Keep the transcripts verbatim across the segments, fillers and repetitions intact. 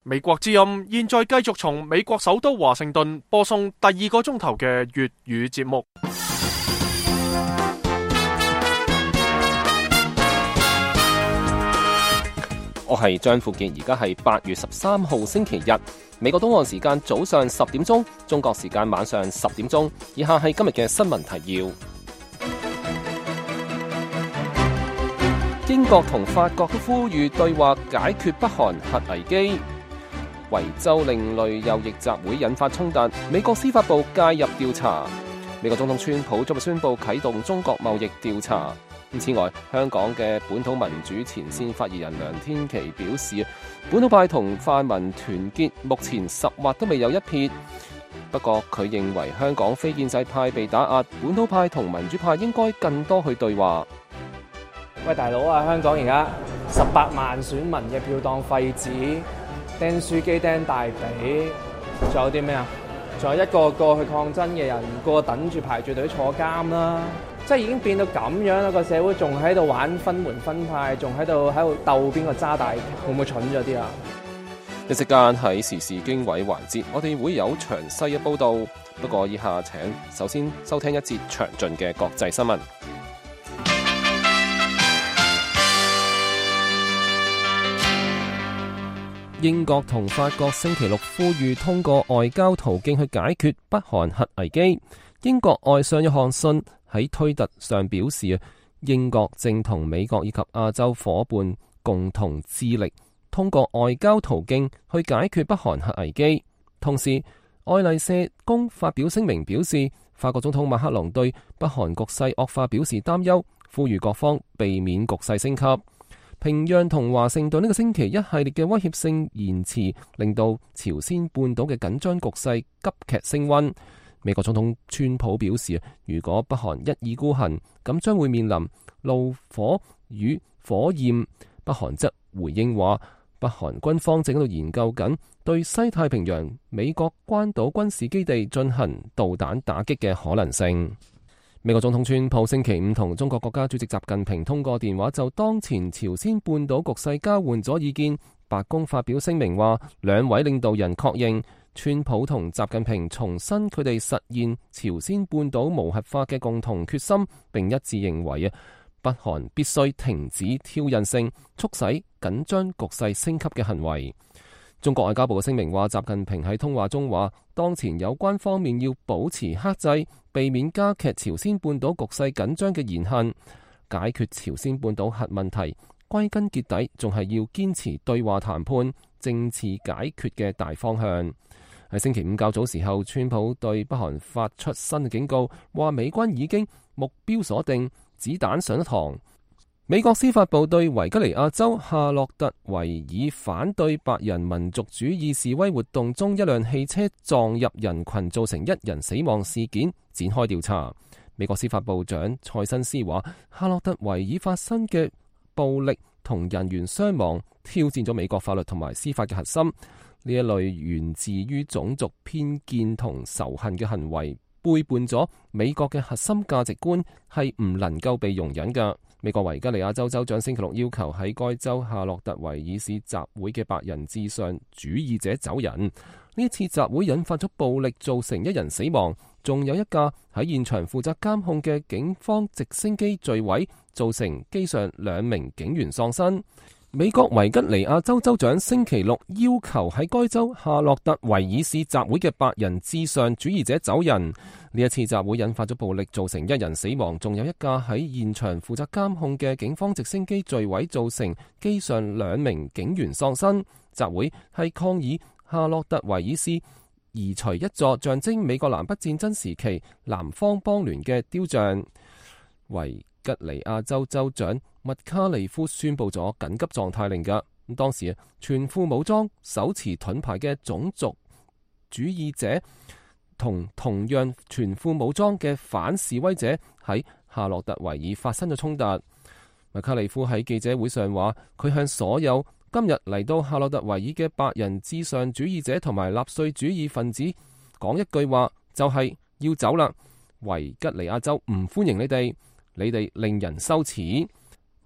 美國之音現在繼續從美國首都華盛頓播送第二個鐘頭嘅粵語節目。 我係張富健，而家係八月十三號星期日，美國東岸時間早上十點鐘，中國時間晚上十點鐘。以下係今日嘅新聞提要。英國同法國都呼籲對話解決北韓核危機。維州另類右翼集會引發衝突，美國司法部介入調查。美國總統川普昨日宣布啟動中國貿易調查。此外，香港嘅本土民主前線發言人梁天琦表示，本土派同泛民團結目前十劃都未有一撇。不過佢認為香港非建制派被打壓，本土派同民主派應該更多去對話。 喂，大佬啊，香港而家十八萬選民嘅票當廢紙，釘書機釘大髀，仲有啲咩啊？仲有一個個去抗爭嘅人，個個等住排住隊坐監啦！即係已經變到咁樣啦，個社會仲喺度玩分門分派，仲喺度喺度鬥邊個揸大，會唔會蠢咗啲啊？ 一時間喺時事經緯環節，我哋會有詳細嘅報導。不過以下請首先收聽一節詳盡嘅國際新聞。英國同法國星期六呼籲通過外交途徑去解決北韓核危機。英國外相約翰遜喺推特上表示，英國正同美國以及亞洲夥伴共同致力通過外交途徑去解決北韓核危機。同時，愛麗舍宮發表聲明表示，法國總統馬克龍對北韓局勢惡化表示擔憂，呼籲各方避免局勢升級。平壤同華盛頓呢個星期一系列嘅威脅性言辭，令到朝鮮半島嘅緊張局勢急劇升溫。美國總統川普表示，如果北韓一意孤行，咁將會面臨怒火與火焰。北韓則回應話，北韓軍方正喺度研究緊對西太平洋美國關島軍事基地進行導彈打擊嘅可能性。美國總統川普星期五同中國國家主席習近平通過電話，就當前朝鮮半島局勢交換咗意見。白宮發表聲明話，兩位領導人確認川普同習近平重申佢哋實現朝鮮半島無核化嘅共同決心，並一致認為啊，北韓必須停止挑釁性、促使緊張局勢升級嘅行為。中國外交部嘅聲明話，習近平喺通話中話，當前有關方面要保持克制，避免加劇朝鮮半島局勢緊張嘅言行。解決朝鮮半島核問題，歸根結底仲係要堅持對話談判、政治解決嘅大方向。喺星期五較早時候，川普對北韓發出新嘅警告，話美軍已經目標鎖定，子彈上咗膛。美國司法部對維吉尼亞州夏洛特維爾反對白人民族主義示威活動中一輛汽車撞入人群造成一人死亡事件展開調查。美國司法部長蔡新斯話，夏洛特維爾發生嘅暴力同人員傷亡挑戰咗美國法律同埋司法嘅核心。呢一類源自於種族偏見同仇恨嘅行為，背叛咗美國嘅核心價值觀，係唔能夠被容忍㗎。美國維吉尼亞州州長星期六要求喺該州夏洛特維爾市集會嘅白人至上主義者走人。呢一次集會引發咗暴力，造成一人死亡，仲有一架喺現場負責監控嘅警方直升機墜毀，造成機上兩名警員喪生。美國維吉尼亞州州長星期六要求喺該州夏洛特維爾市集會嘅白人至上主義者走人。呢一次集會引發咗暴力，造成一人死亡，仲有一架喺現場負責監控嘅警方直升機墜毀，造成機上兩名警員喪生。集會係抗議夏洛特維爾市移除一座象徵美國南北戰爭時期南方邦聯嘅雕像。維吉尼亞州州長麥卡利夫宣布咗緊急狀態令㗎。咁當時全副武裝、手持盾牌嘅種族主義者同同樣全副武裝嘅反示威者喺夏洛特維爾發生咗衝突。麥卡利夫喺記者會上話，佢向所有今日嚟到夏洛特維爾嘅白人至上主義者同埋納粹主義分子講一句話，就係要走啦。維吉尼亞州唔歡迎你哋，你哋令人羞恥。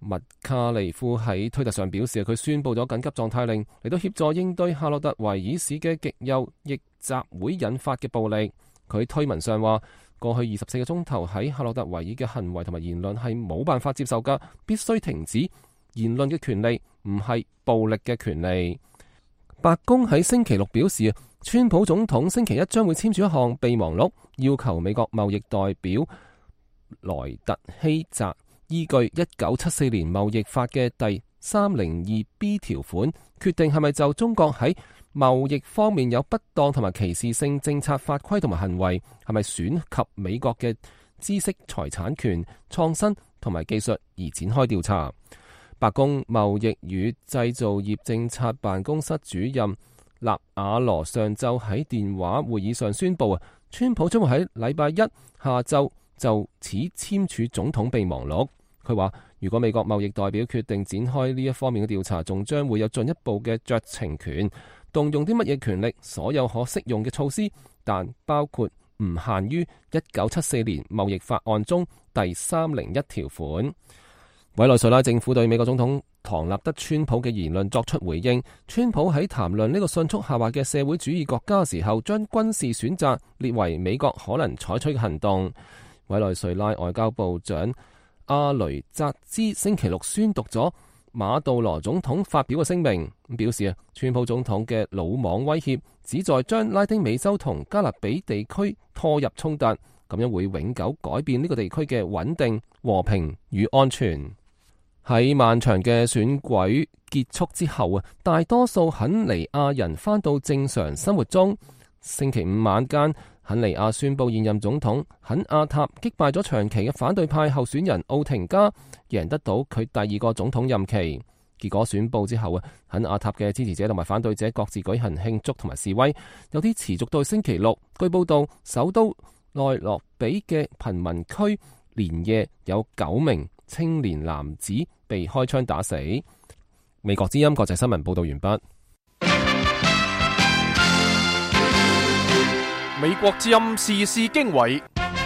麥卡尼夫喺推特上表示，佢宣布咗緊急狀態令嚟到協助應對夏洛特維爾市嘅極右翼集會引發嘅暴力。佢推文上話，過去二十四個鐘頭喺夏洛特維爾嘅行為同埋言論係冇辦法接受㗎，必須停止言論嘅權利，唔係暴力嘅權利。白宮喺星期六表示，川普總統星期一將會簽署一項備忘錄，要求美國貿易代表萊特希澤依據一九七四年貿易法嘅第三零二 B 條款，決定係咪就中國喺貿易方面有不當同埋歧視性政策法規同埋行為，係咪損及美國嘅知識財產權、創新同埋技術而展開調查。白宮貿易與製造業政策辦公室主任納瓦羅上晝喺電話會議上宣布，啊，川普將會喺禮拜一下晝就此簽署總統備忘錄。佢話，如果美國貿易代表決定展開呢一方面嘅調查，仲將會有進一步嘅酌情權，動用啲乜嘢權力，所有可適用嘅措施，但包括唔限於一九七四年貿易法案中第三零一條款。委內瑞拉政府對美國總統唐納德川普嘅言論作出回應。川普喺談論呢個迅速下滑嘅社會主義國家嘅時候，將軍事選擇列為美國可能採取嘅行動。委內瑞拉外交部長阿雷扎茲星期六宣讀咗馬杜羅總統發表嘅聲明，表示啊，川普總統嘅魯莽威脅旨在將拉丁美洲同加勒比地區拖入衝突，咁樣會永久改變呢個地區嘅穩定、和平與安全。喺漫長嘅選舉結束之後啊，大多數肯尼亞人返到正常生活中。星期五晚間，肯尼亞宣布現任總統肯亞塔擊敗咗長期嘅反對派候選人奧廷加，贏得到佢第二個總統任期。結果宣布之後啊，肯亞塔嘅支持者同埋反對者各自舉行慶祝同埋示威，有啲持續到星期六。據報道，首都內羅比嘅貧民區連夜有九名青年男子被開槍打死。美國之音國際新聞報道完畢。 美國之音時事經緯，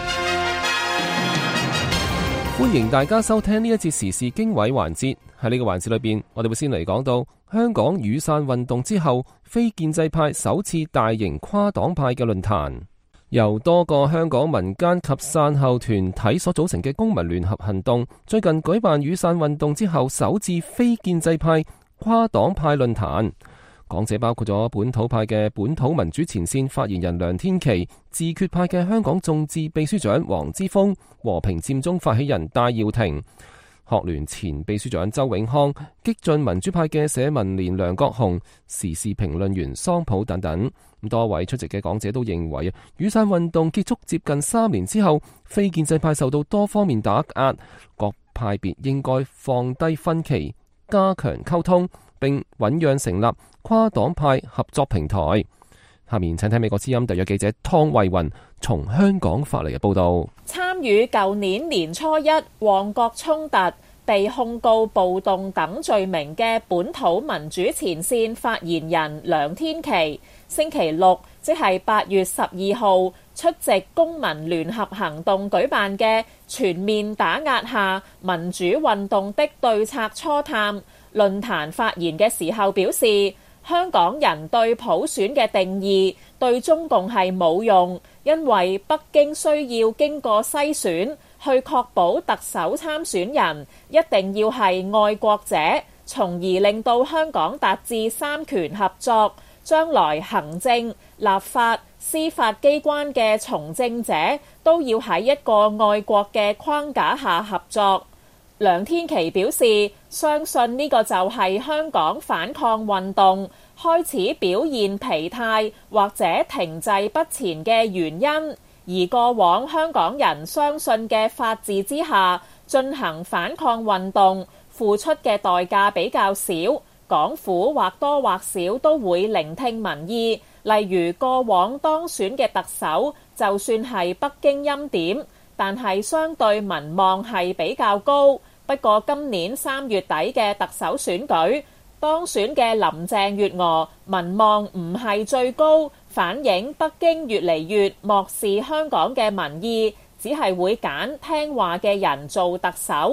歡迎大家收聽呢一節時事經緯環節。喺呢個環節裏邊，我哋會先嚟講到香港雨傘運動之後，非建制派首次大型跨黨派嘅論壇。由多個香港民間及傘後團體所組成嘅公民聯合行動，最近舉辦雨傘運動之後首次非建制派跨黨派論壇。講者包括咗本土派嘅本土民主前線發言人梁天琦、自決派嘅香港眾志秘書長黃之鋒、和平佔中發起人戴耀廷、學聯前秘書長周永康、激進民主派嘅社民連梁國雄、時事評論員桑普等等。多位出席嘅講者都認為，雨傘運動結束接近三年之後，非建制派受到多方面打壓，各派別應該放低分歧，加強溝通，並醞釀成立跨黨派合作平台。下面請睇美國之音特約記者湯慧雲從香港發嚟嘅報道。 參與舊年年初一旺角衝突，被控告暴動等罪名嘅本土民主前線發言人梁天琦，星期六即係八月十二號出席公民聯合行動舉辦嘅全面打壓下民主運動的對策初探論壇發言嘅時候表示，香港人對普選嘅定義對中共係冇用，因為北京需要經過篩選，去確保特首參選人一定要係愛國者，從而令到香港達至三權合作，將來行政、立法、司法機關嘅從政者都要喺一個愛國嘅框架下合作。梁天琦表示，相信呢個就係香港反抗運動開始表現疲態或者停滯不前嘅原因，而過往香港人相信嘅法治之下進行反抗運動，付出嘅代價比較少，港府或多或少都會聆聽民意，例如過往當選嘅特首，就算係北京欽點，但係相對民望係比較高。不過今年三月底嘅特首選舉，當選嘅林鄭月娥民望唔係最高，反映北京越嚟越漠視香港嘅民意，只係會揀聽話嘅人做特首。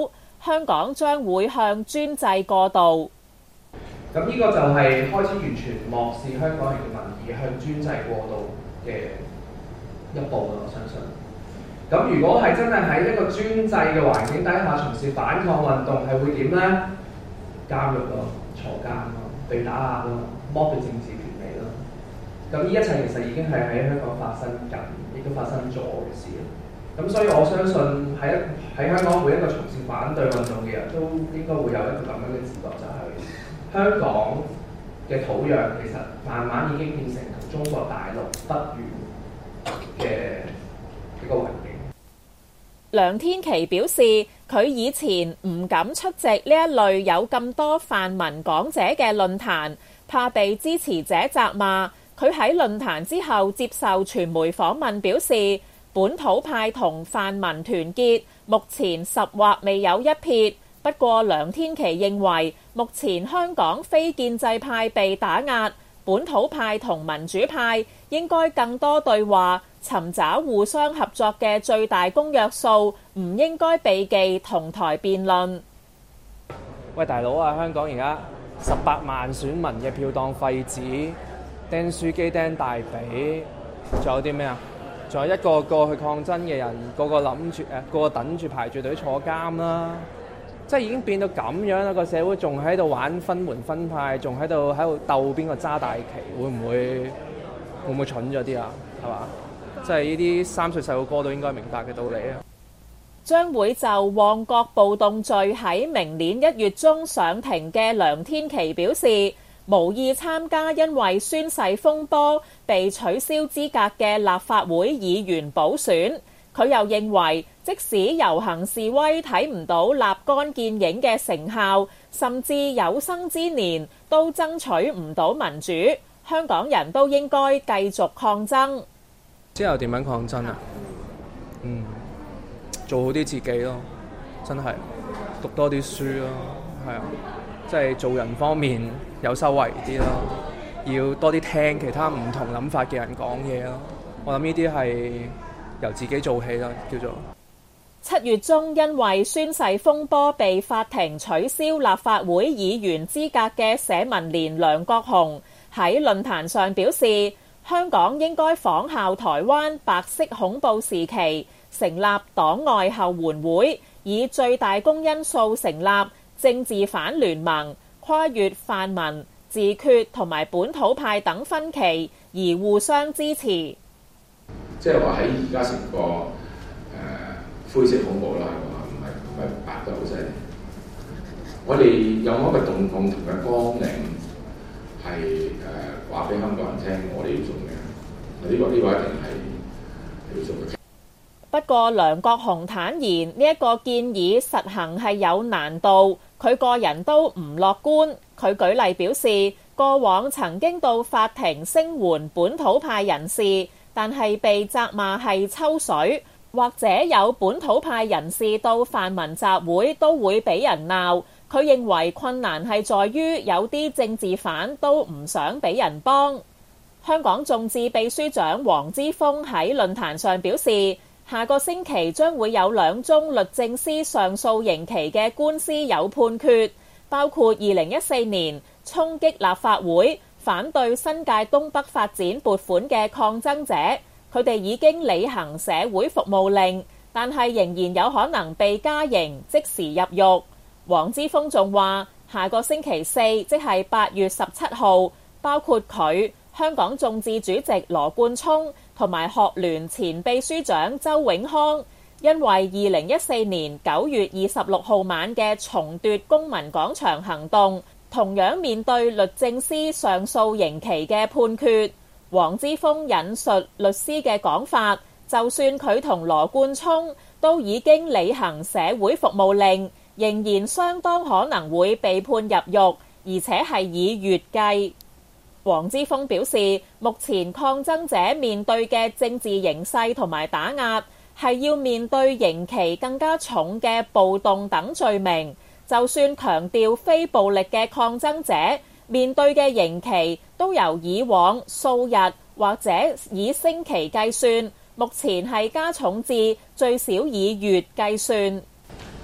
香港將會向專制過渡。 咁呢個就係開始完全漠視香港人嘅民意，向專制過渡嘅一步啦，我相信。咁如果係真係喺一個專制嘅環境底下從事反抗運動，係會點呢？監獄咯，坐監咯，被打壓咯，剝奪政治權利咯。咁呢一切其實已經係喺香港發生緊，亦都發生咗嘅事。咁所以我相信喺喺香港每一個從事反對運動嘅人都應該會有一個咁樣嘅自覺，就係、是、香港嘅土壤其實慢慢已經變成同中國大陸不遠嘅一個環境。 梁天琦表示，佢以前唔敢出席呢一類有咁多泛民講者嘅論壇，怕被支持者責罵。佢喺論壇之後接受傳媒訪問表示，本土派同泛民團結，目前十或未有一撇。不過梁天琦認為，目前香港非建制派被打壓，本土派同民主派應該更多對話，尋找互相合作嘅最大公約數，唔應該避忌同台辯論。 喂，大佬啊，香港而家十八萬選民嘅票當廢紙，釘書機釘大髀，仲有啲咩啊？仲有一個個去抗爭嘅人，個個諗住誒，個個等住排住隊坐監啦。即係已經變到咁樣啦，個社會仲喺度玩分門分派，仲喺度喺度鬥邊個揸大旗，會唔會會唔會蠢咗啲啊？係嘛？即係呢啲三歲細路哥都應該明白嘅道理啊！ 將會就旺角暴動罪喺明年一月中上庭嘅梁天琦表示，無意參加因為宣誓風波被取消資格嘅立法會議員補選。佢又認為，即使遊行示威睇唔到立竿見影嘅成效，甚至有生之年都爭取唔到民主，香港人都應該繼續抗爭。 之後點樣抗爭啊？嗯，做好啲自己咯，真係讀多啲書咯，係啊，即係做人方面有修為啲咯，要多啲聽其他唔同諗法嘅人講嘢咯。我諗呢啲係由自己做起啦，叫做。 七月中因為宣誓風波被法庭取消立法會議員資格嘅社民連梁國雄喺論壇上表示，香港應該仿效台灣白色恐怖時期，成立黨外後援會，以最大公因素成立政治反聯盟，跨越泛民、自決同埋本土派等分歧，而互相支持。 即係話喺而家成個誒、呃、灰色恐怖啦，唔係唔係白得好犀利。我哋有冇一個共共同嘅綱領係誒話俾香港人聽，我哋要做咩？呢、這個呢、這個一定係要做嘅。 不過梁國雄坦言，呢、這、一個建議實行係有難度，佢個人都唔樂觀。佢舉例表示，過往曾經到法庭聲援本土派人士，但係被責罵係抽水，或者有本土派人士到泛民集會都會俾人鬧。佢認為困難係在於有啲政治犯都唔想俾人幫。香港眾志秘書長黃之鋒喺論壇上表示，下個星期將會有兩宗律政司上訴刑期嘅官司有判決，包括二零一四年衝擊立法會反對新界東北發展撥款嘅抗爭者，佢哋已經履行社會服務令，但係仍然有可能被加刑，即時入獄。黃之鋒仲話，下個星期四，即係八月十七號，包括佢、香港眾志主席羅冠聰同埋學聯前秘書長周永康，因為二零一四年九月二十六號晚嘅重奪公民廣場行動，同樣面對律政司上訴刑期嘅判決。黃之鋒引述律師嘅講法，就算佢同羅冠聰都已經履行社會服務令，仍然相當可能會被判入獄，而且係以月計。黃之鋒表示，目前抗爭者面對嘅政治形勢同埋打壓，係要面對刑期更加重嘅暴動等罪名。就算強調非暴力嘅抗爭者，面對嘅刑期都由以往數日或者以星期計算，目前係加重至最少以月計算。 咁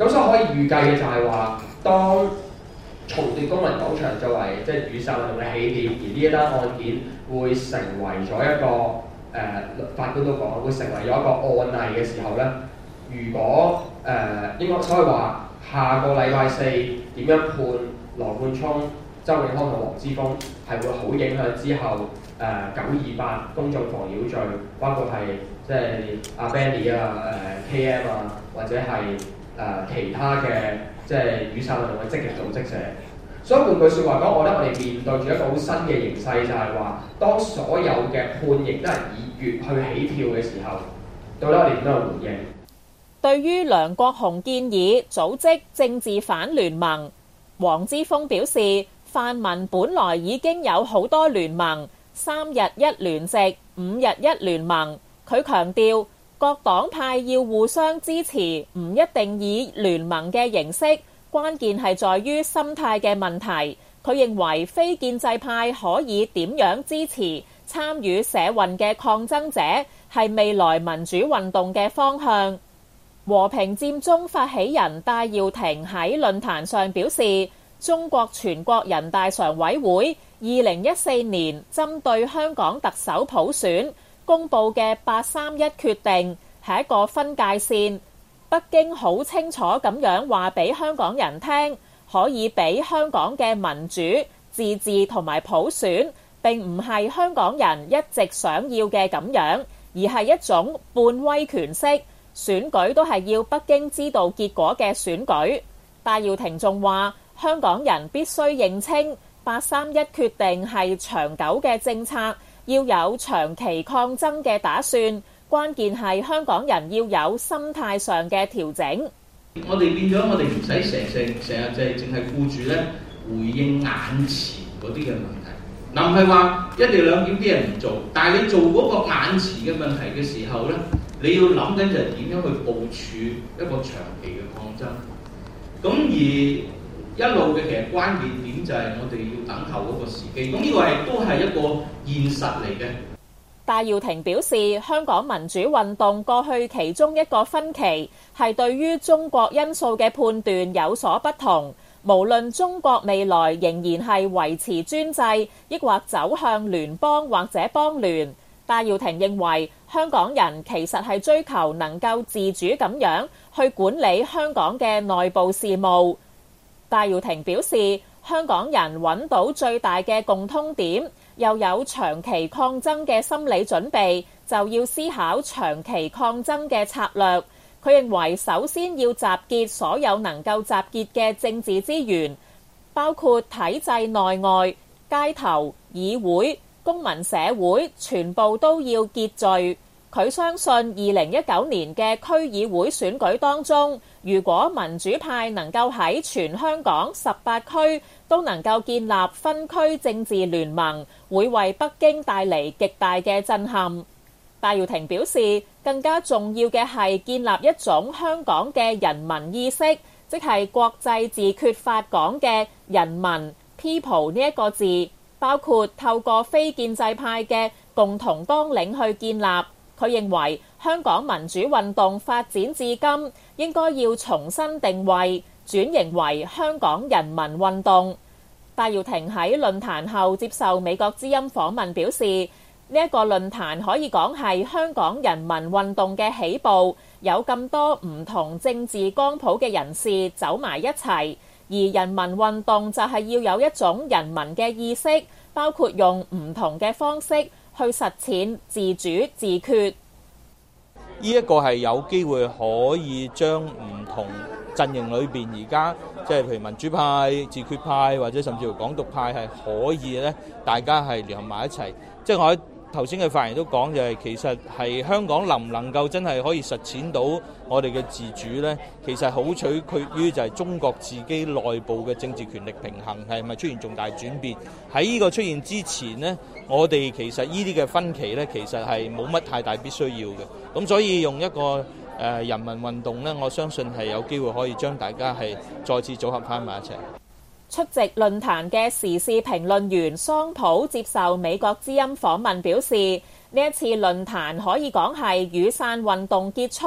咁所以可以預計嘅就係話，當重奪公民廣場作為即係雨傘運動嘅起點，而呢一單案件會成為咗一個誒、呃、法官都講會成為咗一個案例嘅時候咧，如果誒、呃、應該所以話下個禮拜四點樣判羅冠聰、周永康同黃之鋒係會好影響之後誒九二八公眾妨擾罪，包括係即係阿 Benny 啊、誒、呃、K M 啊，或者係誒、呃、其他嘅即係雨傘運動嘅積極組織者。所以換句説話講，我覺得我哋面對住一個好新嘅形勢，就係話當所有嘅判刑都係以月去起跳嘅時候，到底我哋點樣去回應？ 對於梁國雄建議組織政治反聯盟，黃之鋒表示，泛民本來已經有好多聯盟，三日一聯席，五日一聯盟。佢強調，各黨派要互相支持，唔一定以聯盟嘅形式。關鍵係在於心態嘅問題。佢認為非建制派可以點樣支持參與社運嘅抗爭者，係未來民主運動嘅方向。和平佔中發起人戴耀廷喺論壇上表示，中國全國人大常委會二零一四年針對香港特首普選公佈嘅八三一決定係一個分界線。北京好清楚咁樣話俾香港人聽，可以俾香港嘅民主、自治同埋普選，並唔係香港人一直想要嘅咁樣，而係一種半威權式選舉，都係要北京知道結果嘅選舉。戴耀廷仲話，香港人必須認清八三一決定係長久嘅政策，要有長期抗爭嘅打算。關鍵係香港人要有心態上嘅調整。 我哋變咗，我哋唔使成成成日就係淨係顧住咧回應眼前嗰啲嘅問題。嗱，唔係話一地兩檢啲人唔做，但係你做嗰個眼前嘅問題嘅時候咧，你要諗緊就係點樣去部署一個長期嘅抗爭。咁而一路嘅其實關鍵點就係我哋要等候嗰個時機。咁呢個係都係一個現實嚟嘅。 戴耀廷表示，香港民主運動過去其中一個分歧係對於中國因素嘅判斷有所不同。無論中國未來仍然係維持專制，抑或走向聯邦或者邦聯，戴耀廷認為香港人其實係追求能夠自主咁樣去管理香港嘅內部事務。戴耀廷表示，香港人揾到最大嘅共通點，又有長期抗爭嘅心理準備，就要思考長期抗爭嘅策略。佢認為首先要集結所有能夠集結嘅政治資源，包括體制內外、街頭、議會、公民社會，全部都要結聚。佢相信二零一九年嘅區議會選舉當中，如果民主派能夠喺全香港十八區都能夠建立分區政治聯盟，會為北京帶嚟極大嘅震撼。戴耀廷表示，更加重要嘅係建立一種香港嘅人民意識，即係國際自決法講嘅人民 people 呢一個字，包括透過非建制派嘅共同當領去建立。佢認為香港民主運動發展至今，應該要重新定位，轉型為香港人民運動。戴耀廷喺論壇後接受美國之音訪問表示，呢一個論壇可以講係香港人民運動嘅起步，有咁多唔同政治光譜嘅人士走埋一齊，而人民運動就係要有一種人民嘅意識，包括用唔同嘅方式去實踐自主自決。 呢一個係有機會可以將唔同陣營裏邊而家即係譬如民主派、自決派或者甚至乎港獨派係可以咧，大家係聯合埋一齊。即係我喺頭先嘅發言都講，就係其實係香港能唔能夠真係可以實踐到我哋嘅自主呢？其實好取決於就係中國自己內部嘅政治權力平衡係咪出現重大轉變。喺呢個出現之前呢，我哋其實呢啲嘅分歧呢，其實係冇乜太大必須要嘅。咁所以用一個誒人民運動呢，我相信係有機會可以將大家係再次組合翻埋一齊。 出席論壇嘅時事評論員桑普接受美國之音訪問表示，呢一次論壇可以講係雨傘運動結束，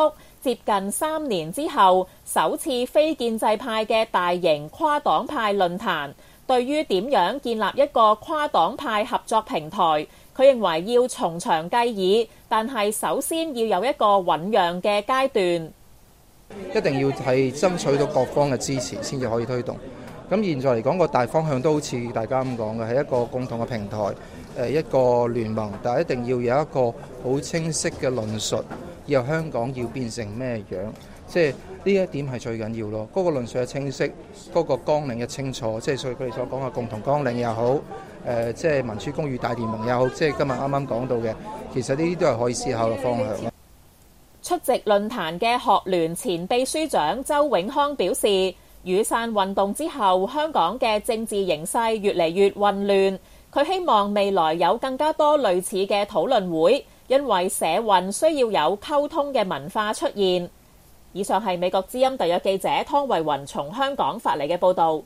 接近三年之後首次非建制派嘅大型跨黨派論壇。對於點樣建立一個跨黨派合作平台，佢認為要從長計議，但係首先要有一個醞釀嘅階段。 一定要係爭取到各方嘅支持先至可以推動。咁現在嚟講個大方向都好似大家咁講嘅，係一個共同嘅平台，誒一個聯盟，但係一定要有一個好清晰嘅論述，以後香港要變成咩樣，即係呢一點係最緊要咯。嗰個論述係清晰，嗰個綱領嘅清楚，即係所以佢哋所講嘅共同綱領又好，誒即係民主公義大聯盟又好，即係今日啱啱講到嘅，其實呢啲都係可以思考嘅方向咯。 出席論壇嘅學聯前秘書長周永康表示，雨傘運動之後，香港嘅政治形勢越嚟越混亂。佢希望未來有更加多類似嘅討論會，因為社運需要有溝通嘅文化出現。以上係美國之音特約記者湯慧雲從香港發嚟嘅報導。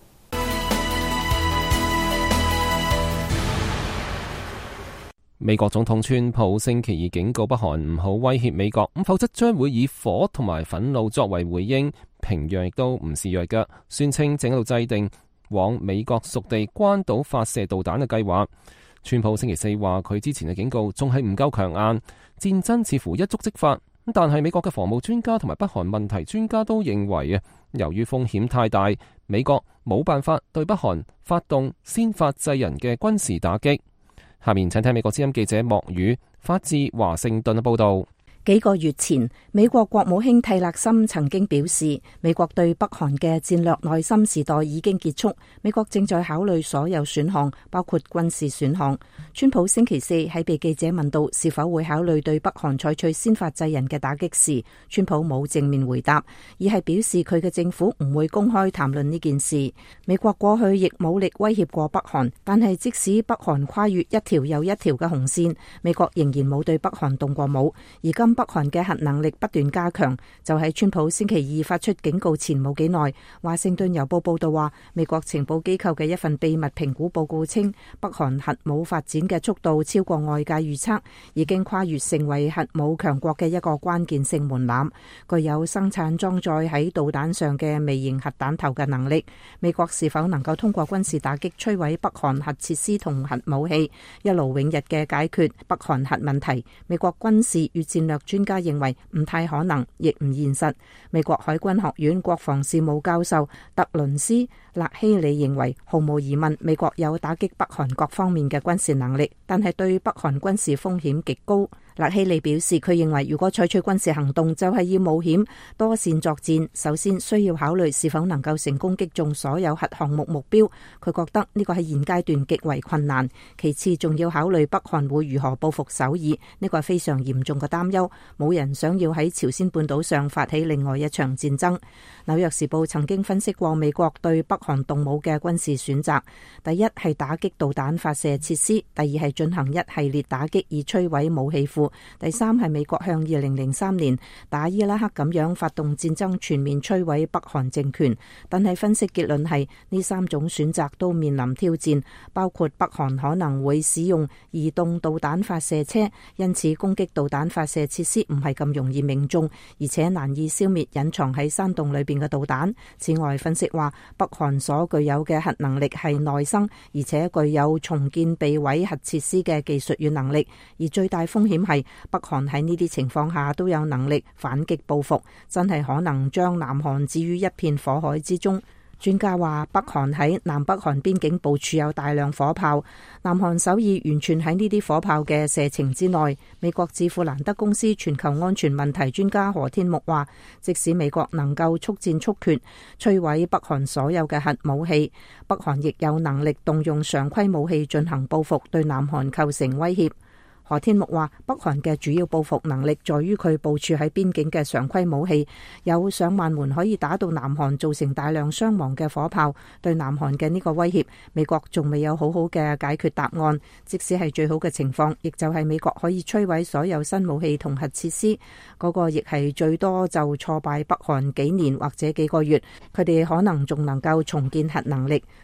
美國總統川普星期二警告北韓唔好威脅美國，咁否則將會以火同埋憤怒作為回應。平壤亦都唔示弱嘅，宣稱正喺度制定往美國屬地關島發射導彈嘅計劃。川普星期四話佢之前嘅警告仲係唔夠強硬，戰爭似乎一觸即發。但係美國嘅防務專家同埋北韓問題專家都認為啊，由於風險太大，美國冇辦法對北韓發動先發制人嘅軍事打擊。下面請聽美國之音記者莫宇發自華盛頓嘅報道。 幾個月前，美國國務卿蒂勒森曾經表示，美國對北韓嘅戰略耐心時代已經結束，美國正在考慮所有選項，包括軍事選項。川普星期四喺被記者問到是否會考慮對北韓採取先發制人嘅打擊時，川普冇正面回答，而係表示佢嘅政府唔會公開談論呢件事。美國過去亦武力威脅過北韓，但係即使北韓跨越一條又一條嘅紅線，美國仍然冇對北韓動過武。而今北韓嘅核能力不斷加強，就喺川普星期二發出警告前冇幾耐，華盛頓郵報報道話，美國情報機構嘅一份秘密評估報告稱，北韓核武發展嘅速度超過外界預測，已經跨越成為核武強國嘅一個關鍵性門檻，具有生產裝載喺導彈上嘅微型核彈頭嘅能力。美國是否能夠通過軍事打擊摧毀北韓核設施同核武器，一勞永逸嘅解決北韓核問題，美國軍事與戰略專家認為唔太可能，亦唔現實。美國海軍學院國防事務教授特倫斯勒希里認為，毫無疑問，美國有打擊北韓各方面嘅軍事能力，但係對北韓軍事風險極高。勒希利表示，佢認為如果採取軍事行動，就係要冒險多線作戰。首先需要考慮是否能夠成功擊中所有核項目目標。佢覺得呢個喺現階段極為困難。其次，仲要考慮北韓會如何報復首爾，呢個係非常嚴重嘅擔憂。冇人想要喺朝鮮半島上發起另外一場戰爭。紐約時報曾經分析過美國對北韓動武嘅軍事選擇：第一係打擊導彈發射設施，第二係進行一系列打擊以摧毀武器庫，第三係美國向二零零三年打伊拉克咁樣發動戰爭，全面摧毀北韓政權。但係分析結論係呢三種選擇都面臨挑戰，包括北韓可能會使用移動導彈發射車，因此攻擊導彈發射設施唔係咁容易命中，而且難以消滅隱藏喺山洞裏邊嘅導彈。此外，分析話北韓所具有嘅核能力係內生，而且具有重建被毀核設施嘅技術與能力，而最大風險係北韓喺呢啲情況下都有能力反擊報復，真係可能將南韓置於一片火海之中。專家話，北韓喺南北韓邊境部署有大量火炮，南韓首爾完全喺呢啲火炮嘅射程之內。美國智庫蘭德公司全球安全問題專家何天木話，即使美國能夠速戰速決摧毀北韓所有嘅核武器，北韓亦有能力動用常規武器進行報復，對南韓構成威脅。何天木話，北韓嘅主要報復能力在於佢部署喺邊境嘅常規武器，有上萬門可以打到南韓造成大量傷亡嘅火炮。對南韓嘅呢個威脅，美國仲未有好好嘅解決答案。即使係最好嘅情況，亦就係美國可以摧毀所有新武器同核設施，嗰個亦係最多就挫敗北韓幾年或者幾個月。佢哋可能仲能夠重建核能力。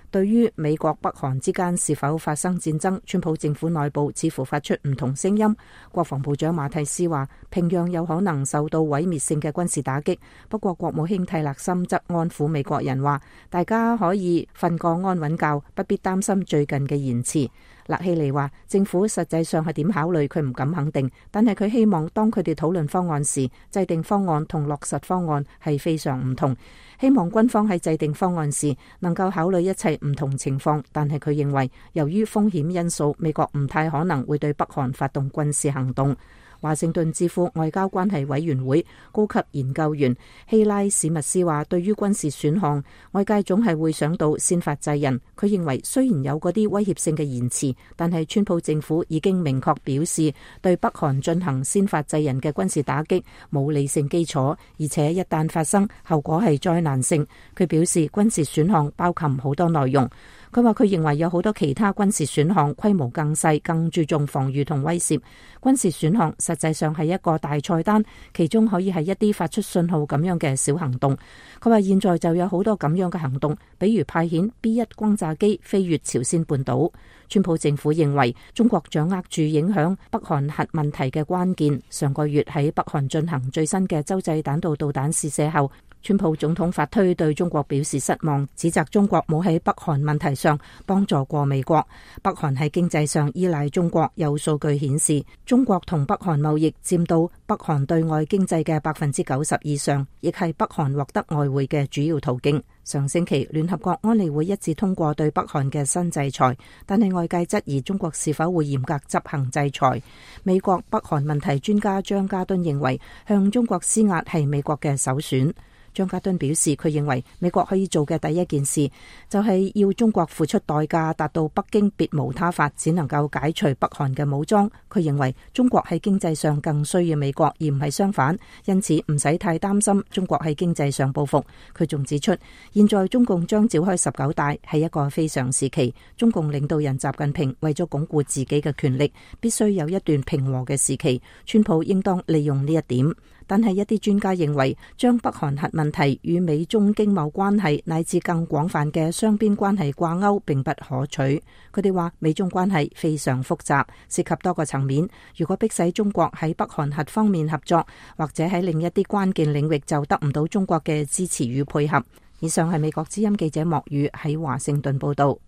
對於美國北韓之間是否發生戰爭，川普政府內部似乎發出唔同聲音。國防部長馬蒂斯話，平壤有可能受到毀滅性嘅軍事打擊。不過國務卿蒂勒森則安撫美國人話，大家可以瞓個安穩覺，不必擔心最近嘅言辭。勒希尼話，政府實際上係點考慮，佢唔敢肯定，但係佢希望當佢哋討論方案時，制定方案同落實方案係非常唔同。希望軍方喺制定方案時能夠考慮一切唔同情況，但係佢認為由於風險因素，美國唔太可能會對北韓發動軍事行動。華盛頓智庫外交關係委員會高級研究員希拉史密斯話，對於軍事選項，外界總係會想到先發制人。佢認為雖然有嗰啲威脅性嘅言辭，但係川普政府已經明確表示對北韓進行先發制人嘅軍事打擊冇理性基礎，而且一旦發生，後果係災難性。佢表示軍事選項包含好多內容。佢話佢認為有好多其他軍事選項規模更細，更注重防禦同威懾。軍事選項實際上係一個大菜單，其中可以係一啲發出信號咁樣嘅小行動。佢話現在就有好多咁樣嘅行動，比如派遣 B 一 轟炸機飛越朝鮮半島。川普政府認為中國掌握住影響北韓核問題嘅關鍵。上個月喺北韓進行最新嘅洲際彈道導彈試射後，川普總統法推對中國表示失望，指責中國冇喺北韓問題上幫助過美國。北韓喺經濟上依賴中國，有數據顯示中國同北韓貿易佔到北韓對外經濟嘅百分之九十以上，亦係北韓獲得外匯嘅主要途徑。上星期聯合國安理會一致通過對北韓嘅新制裁，但係外界質疑中國是否會嚴格執行制裁。美國北韓問題專家張家敦認為向中國施壓係美國嘅首選。張家敦表示，佢認為美國可以做嘅第一件事就係要中國付出代價，達到北京別無他法，只能夠解除北韓嘅武裝。佢認為中國喺經濟上更需要美國，而唔係相反，因此唔使太擔心中國喺經濟上報復。佢仲指出，現在中共將召開十九大，係一個非常時期。中共領導人習近平為咗鞏固自己嘅權力，必須有一段平和嘅時期。川普應當利用呢一點。但係一啲專家認為，將北韓核問題與美中經貿關係乃至更廣泛嘅雙邊關係掛鈎並不可取。佢哋話美中關係非常複雜，涉及多個層面。如果迫使中國喺北韓核方面合作，或者喺另一啲關鍵領域就得唔到中國嘅支持與配合。以上係美國之音記者莫宇喺華盛頓報道。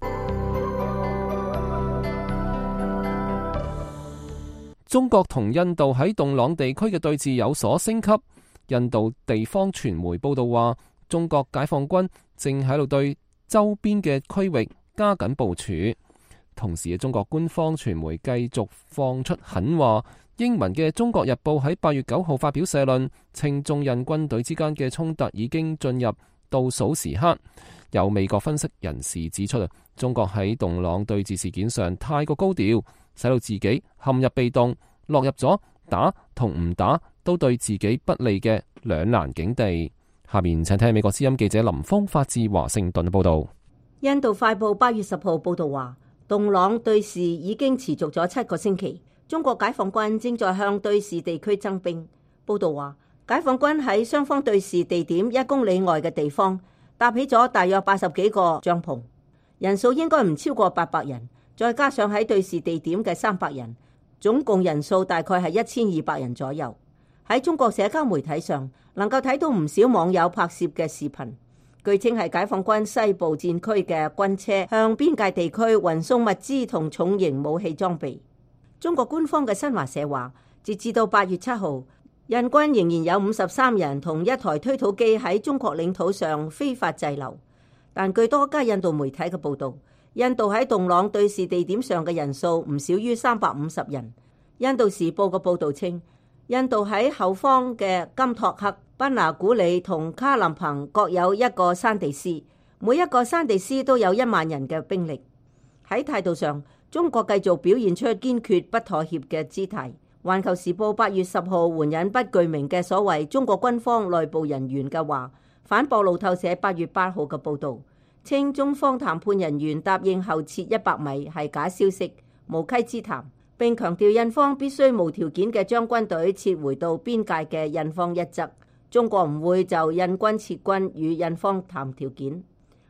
中國同印度喺洞朗地區嘅對峙有所升級。印度地方傳媒報道話，中國解放軍正喺度對周邊嘅區域加緊部署。同時，中國官方傳媒繼續放出狠話。英文嘅《中國日報》喺八月九號發表社論，稱中印軍隊之間嘅衝突已經進入倒數時刻。有美國分析人士指出，中國喺洞朗對峙事件上太過高調，使到自己陷入被動，落入咗打同唔打都對自己不利嘅兩難境地。下面請聽美國之音記者林峰發自華盛頓報道。 印度快報八月十號報道話，洞朗對峙已經持續咗七個星期，中國解放軍正在向對峙地區增兵。報道話，解放軍喺雙方對峙地點一公里外嘅地方搭起咗大約八十幾個帳篷，人數應該唔超過八百人，再加上喺對峙地點嘅三百人，總共人數大概係一千二百人左右。喺中國社交媒體上能夠睇到唔少網友拍攝嘅視頻，據稱係解放軍西部戰區嘅軍車向邊界地區運送物資同重型武器裝備。中國官方嘅新華社話，截至到八月七號，印軍仍然有五十三人同一台推土機喺中國領土上非法滯留。但據多家印度媒體嘅報導，印度喺洞朗對峙地點上嘅人數唔少於三百五十人。印度時報嘅報導稱，印度喺後方嘅金托克、賓拿古里同卡林彭各有一個山地師，每一個山地師都有一萬人嘅兵力。喺態度上，中國繼續表現出堅決不妥協嘅姿態。環球時報八月十號援引不具名嘅所謂中國軍方內部人員嘅話，反駁路透社八月八號嘅報導，稱中方談判人員答應後撤一百米係假消息、無稽之談，並強調印方必須無條件嘅將軍隊撤回到邊界嘅印方一側，中國唔會就印軍撤軍與印方談條件。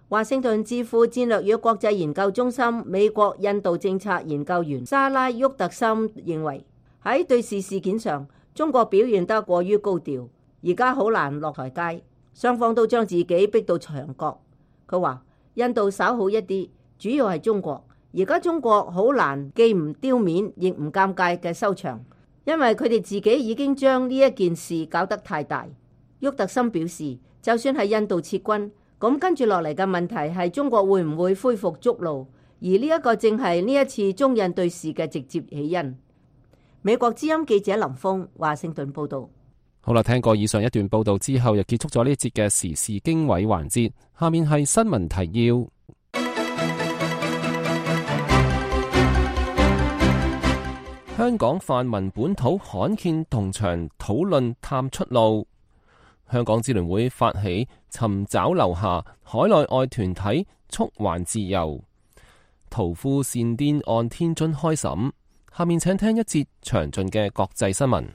華盛頓智庫戰略與國際研究中心美國印度政策研究員莎拉沃特森認為，喺對峙事件上，中國表現得過於高調，而家好難落台階，雙方都將自己逼到牆角。佢話印度稍好一啲，主要係中國，而家中國好難既唔丟面亦唔尷尬嘅收場，因為佢哋自己已經將呢一件事搞得太大。沃特森表示，就算係印度撤軍，咁跟住落嚟嘅問題係中國會唔會恢復築路，而呢一個正係呢一次中印對峙嘅直接起因。美國之音記者林峰華盛頓報道。 好啦，聽過以上一段報道之後，又結束咗呢一節嘅時事經緯環節。下面係新聞提要。香港泛民本土罕見同場討論探出路。香港支聯會發起尋找劉霞，海內外團體促還自由。屠夫煽顛案天津開審。下面請聽一節詳盡嘅國際新聞。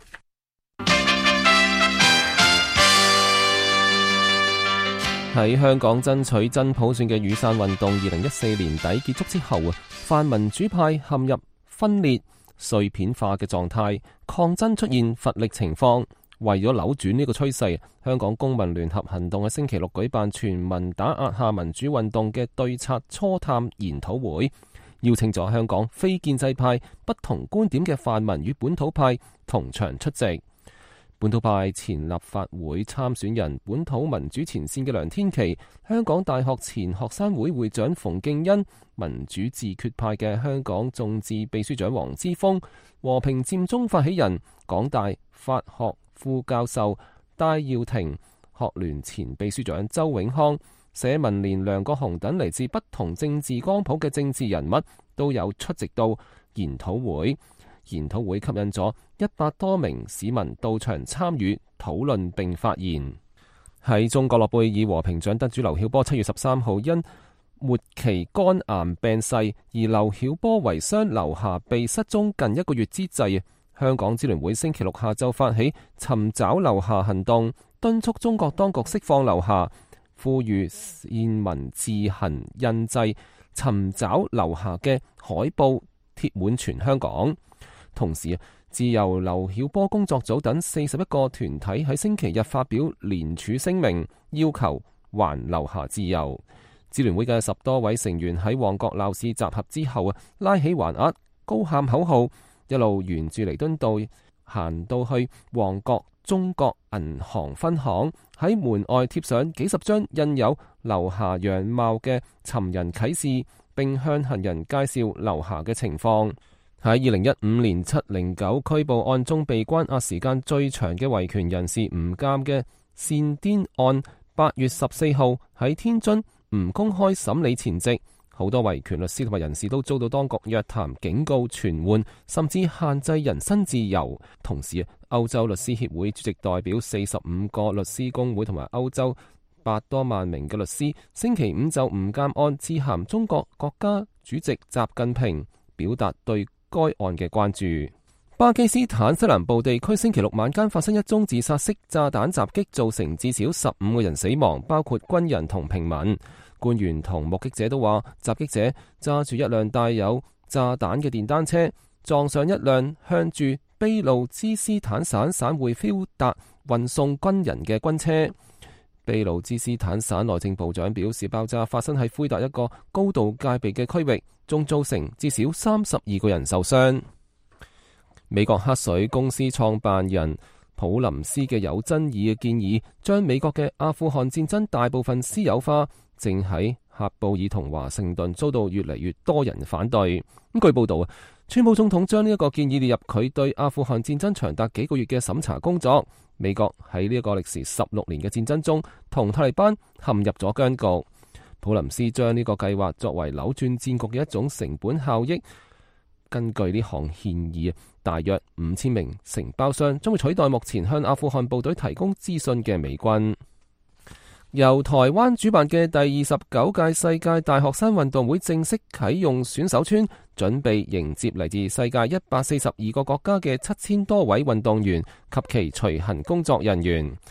喺香港爭取真普選嘅雨傘運動二零一四年底結束之後啊，泛民主派陷入分裂碎片化嘅狀態，抗爭出現乏力情況。為咗扭轉呢個趨勢，香港公民聯合行動喺星期六舉辦全民打壓下民主運動嘅對策初探研討會，邀請咗香港非建制派不同觀點嘅泛民與本土派同場出席。本土派前立法會參選人、本土民主前線嘅梁天琦、香港大學前學生會會長馮敬恩、民主自決派嘅香港眾志秘書長黃之鋒、和平佔中發起人、港大法學副教授戴耀廷、學聯前秘書長周永康、社民連梁國雄等嚟自不同政治光譜嘅政治人物都有出席到研討會。研討會吸引咗一百多名市民到場參與討論並發言。喺中國諾貝爾和平獎得主劉曉波七月十三號因末期肝癌病逝，而劉曉波遺孀劉霞被失蹤近一個月之際，香港支聯會星期六下晝發起尋找劉霞行動，敦促中國當局釋放劉霞，呼籲市民自行印製尋找劉霞嘅海報貼滿全香港。同時，自由劉曉波工作組等四十一個團體喺星期日發表聯署聲明，要求還劉霞自由。支聯會嘅十多位成員喺旺角鬧市集合之後啊，拉起橫額，高喊口號，一路沿住彌敦道行到去旺角中國銀行分行，喺門外貼上幾十張印有劉霞樣貌嘅尋人啟事，並向行人介紹劉霞嘅情況。喺二零一五年七零九拘捕案中被關押時間最長嘅維權人士吳鑑嘅煽顛案，八月十四號喺天津唔公開審理前夕，好多維權律師同埋人士都遭到當局約談、警告、傳喚，甚至限制人身自由。同時，歐洲律師協會主席代表四十五個律師公會同埋歐洲百多萬名嘅律師，星期五就吳鑑案致函中國國家主席習近平，表達對該案嘅關注。巴基斯坦西南部地區星期六晚間發生一宗自殺式炸彈襲擊，造成至少十五個人死亡，包括軍人同平民。官員同目擊者都話，襲擊者揸住一輛帶有炸彈嘅電單車，撞上一輛向住俾路支斯坦省省會菲達運送軍人嘅軍車。俾路支斯坦省內政部長表示，爆炸發生喺菲達一個高度戒備嘅區域，仲造成至少三十二個人受傷。美國黑水公司創辦人普林斯嘅有爭議嘅建議，將美國嘅阿富汗戰爭大部分私有化，正喺喀布爾同華盛頓遭到越嚟越多人反對。咁據報道啊，川普總統將呢一個建議列入佢對阿富汗戰爭長達幾個月嘅審查工作。美國喺呢一個歷時十六年嘅戰爭中，同塔利班陷入咗僵局。普林斯將呢個計劃作為扭轉戰局嘅一種成本效益。根據呢項建議，大約五千名承包商將會取代目前向阿富汗部隊提供資訊嘅美軍。由台灣主辦嘅第二十九屆世界大學生運動會正式啟用選手村，準備迎接嚟自世界一百四十二個國家嘅七千多位運動員及其隨行工作人員。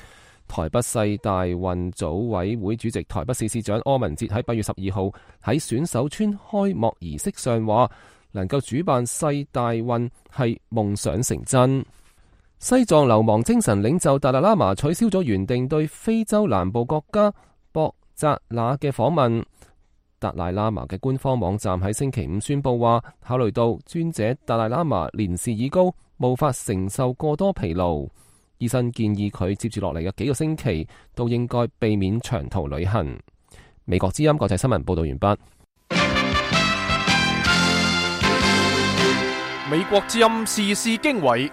台北世大運組委會主席、台北市市長柯文哲喺八月十二號喺選手村開幕儀式上話，能夠主辦世大運係夢想成真。西藏流亡精神領袖達賴喇嘛取消咗原定對非洲南部國家博扎那嘅訪問。達賴喇嘛嘅官方網站喺星期五宣布話，考慮到尊者達賴喇嘛年事已高，無法承受過多疲勞，醫生建議佢接住落嚟嘅幾個星期都應該避免長途旅行。美國之音國際新聞報道完畢。 美國之音時事經緯，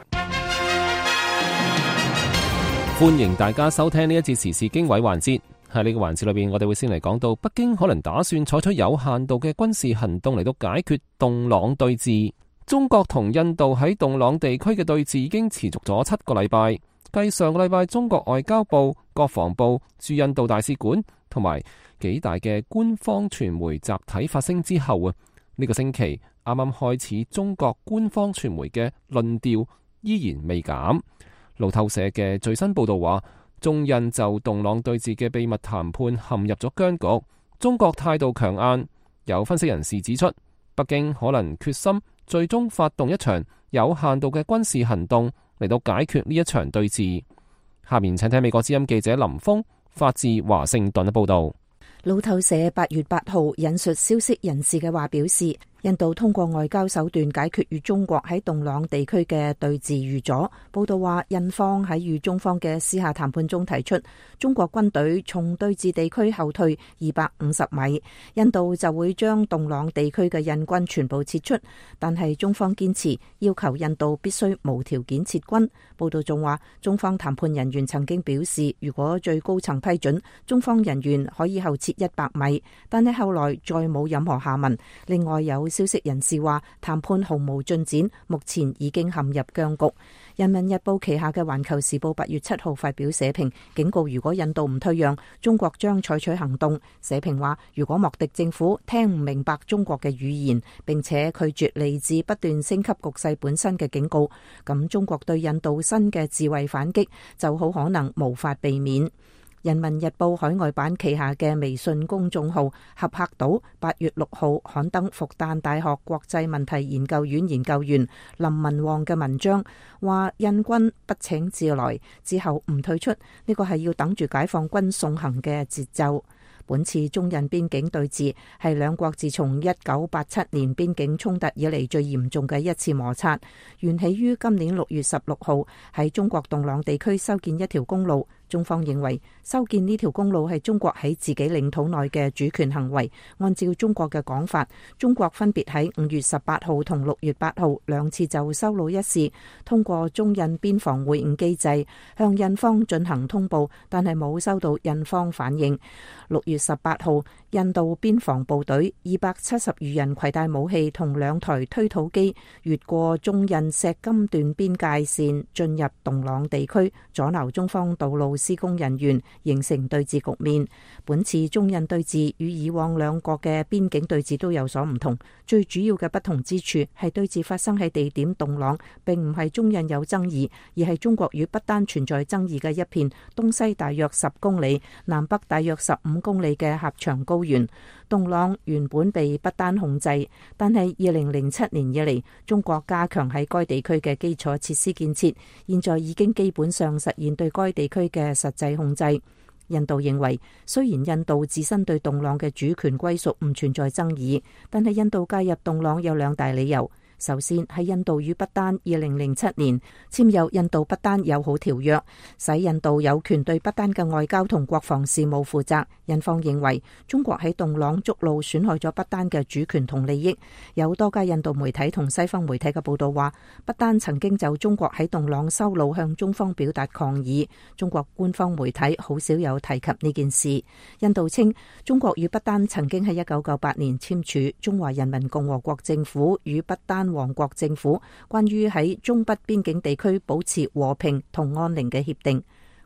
歡迎大家收聽呢一節時事經緯環節。喺呢個環節裏邊，我哋會先嚟講到北京可能打算採取有限度嘅軍事行動嚟到解決洞朗對峙。中國同印度喺洞朗地區嘅對峙已經持續咗七個禮拜。繼上個禮拜中國外交部、國防部駐印度大使館同埋幾大嘅官方傳媒集體發聲之後啊，呢個星期啱啱開始，中國官方傳媒嘅論調依然未減。路透社嘅最新報道話，中印就洞朗對峙嘅秘密談判陷入咗僵局，中國態度強硬。有分析人士指出，北京可能決心最終發動一場有限度嘅軍事行動嚟到解決呢一場對峙。下面請聽美國之音記者林峰發自華盛頓嘅報道。 路透社八月八號引述消息人士嘅話表示，印度通過外交手段解決與中國喺洞朗地區嘅對峙遇阻。報道話，印方喺與中方嘅私下談判中提出，中國軍隊從對峙地區後退二百五十米，印度就會將洞朗地區嘅印軍全部撤出。但係中方堅持要求印度必須無條件撤軍。報道仲話，中方談判人員曾經表示，如果最高層批准，中方人員可以後撤一百米，但係後來再冇任何下文。另外有消息人士話，談判毫無進展，目前已經陷入僵局。人民日報旗下嘅環球時報八月七號發表社評，警告如果印度唔退讓，中國將採取行動。社評話，如果莫迪政府聽唔明白中國嘅語言，並且拒絕嚟自不斷升級局勢本身嘅警告，咁中國對印度新嘅自衛反擊就好可能無法避免。人民日報海外版旗下嘅微信公眾號合客島八月六號刊登復旦大學國際問題研究院研究員林文旺嘅文章，話印軍不請自來之後唔退出，呢個係要等住解放軍送行嘅節奏。本次中印邊境對峙係兩國自從一九八七年邊境衝突以嚟最嚴重嘅一次摩擦，緣起於今年六月十六號喺中國洞朗地區修建一條公路。中方認為修建呢條公路係中國喺自己領土內嘅主權行為。按照中國嘅講法，中國分別喺五月十八號同六月八號兩次就修路一事，通過中印邊防會晤機制向印方進行通報，但係冇收到印方反應。六月十八號，印度邊防部隊二百七十餘人攜帶武器同兩台推土機越過中印錫金段邊界線進入洞朗地區，阻撓中方道路施工人員，形成對峙局面。本次中印對峙與以往兩國嘅邊境對峙都有所唔同，最主要嘅不同之處係對峙發生喺地點洞朗，並唔係中印有爭議，而係中國與不丹存在爭議嘅一片東西大約十公里、南北大約十五公里嘅狹長高原。洞朗原本被不丹控制，但係二零零七年以嚟，中國加強喺該地區嘅基礎設施建設，現在已經基本上實現對該地區嘅實際控制。印度認為，雖然印度自身對洞朗嘅主權歸屬唔存在爭議，但係印度介入洞朗有兩大理由。首先係印度與不丹二零零七年簽有印度不丹友好條約，使印度有權對不丹嘅外交同國防事務負責。印方認為中國喺洞朗築路損害咗不丹嘅主權同利益。有多家印度媒體同西方媒體嘅報道話，不丹曾經就中國喺洞朗修路向中方表達抗議，中國官方媒體好少有提及呢件事。印度稱中國與不丹曾經喺一九九八年簽署《中華人民共和國政府與不丹王國政府關於喺中北邊境地區保持和平同安寧嘅協定》。